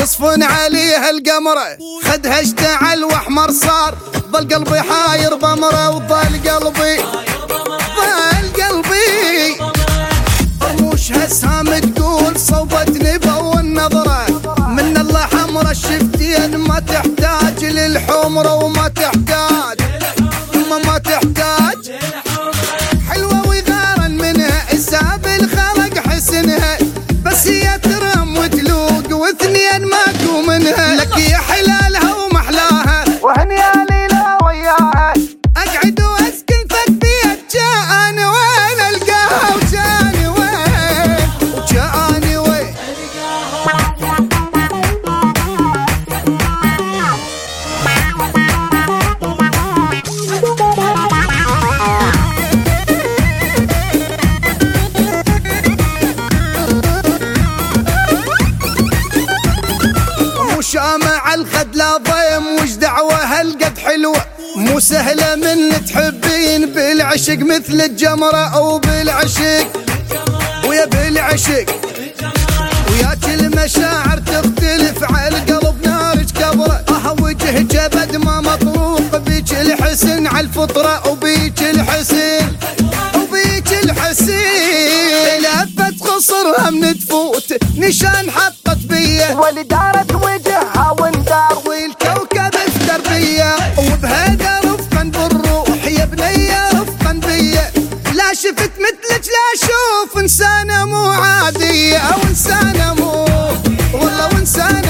تصفن عليها القمرة خدها اشتعل واحمر صار ظل قلبي حاير ضمره وظل قلبي رموشها سام تقول صوبتني بأول نظرة من الله حمرة الشفتين ما تحتاج للحمرة وما تحتاج ما تحتاج حلوة وغارا منها إساب الخلق حسنها بس هي ترم وتلوق واثنين ماكو منها لك يا حلالها ومحلاها وهني يا ليلى وياها اقعد واسكن فك بيت جاءني وين القاها وجاني وين مع الخد لا ضيم وش دعوة هالقد حلوة مو سهلة من تحبين بالعشق مثل الجمرة أو بالعشق ويا بالعشق وياك المشاعر تختلف على القلب نارج كبرة وجه جبد ما مطروق بيك الحسن على الفطرة وبيك الحسن لفت خصرها من تفوت نشان حطت بيه ولدارت وجهها وندار والكوكب التربية وبهذا رفقا بالروح يا بنية رفقا بيه لا شفت مثلك لا اشوف انسانة مو عادية او انسانة مو والله وانسانة